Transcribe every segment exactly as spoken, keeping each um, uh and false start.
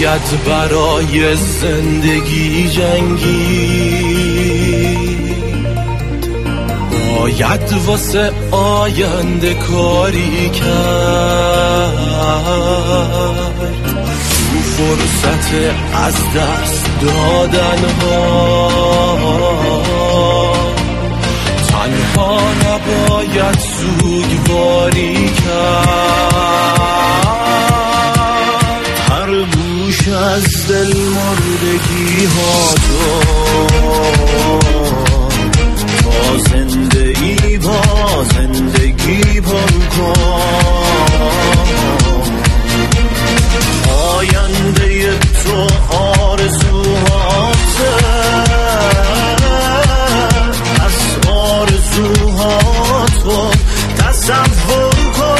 باید برای زندگی جنگی، باید واسه آینده کاری کرد. تو فرصت از دست دادن ها تنها نباید سوگواری کرد. هر گوش از دل مردگی ها تو با زندگی با زندگی پر کن. آینده تو آرزوهاته، از آرزوهاتو تصور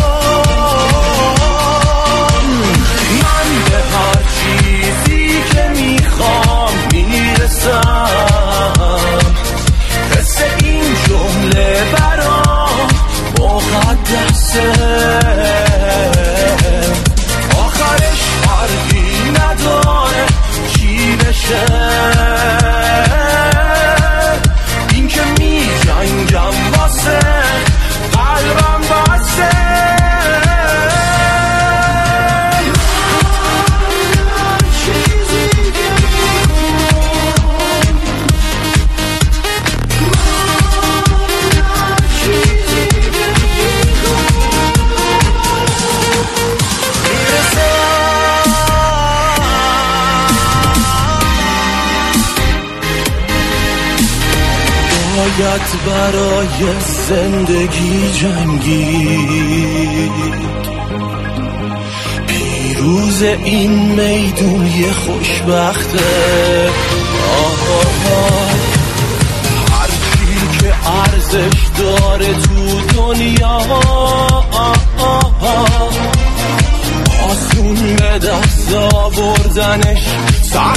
کن. من به هر چیزی که میخوام میرسم، حس این جمله برام مقدسه. آخرش فرقی نداره چی بشه، این که می جنگم واسه قلبم بسه. باید برای زندگی جنگی، پیروز این میدون یه خوشبخته. آه آه هر چی که ارزش داره تو دنیا آسون به دست آوردنش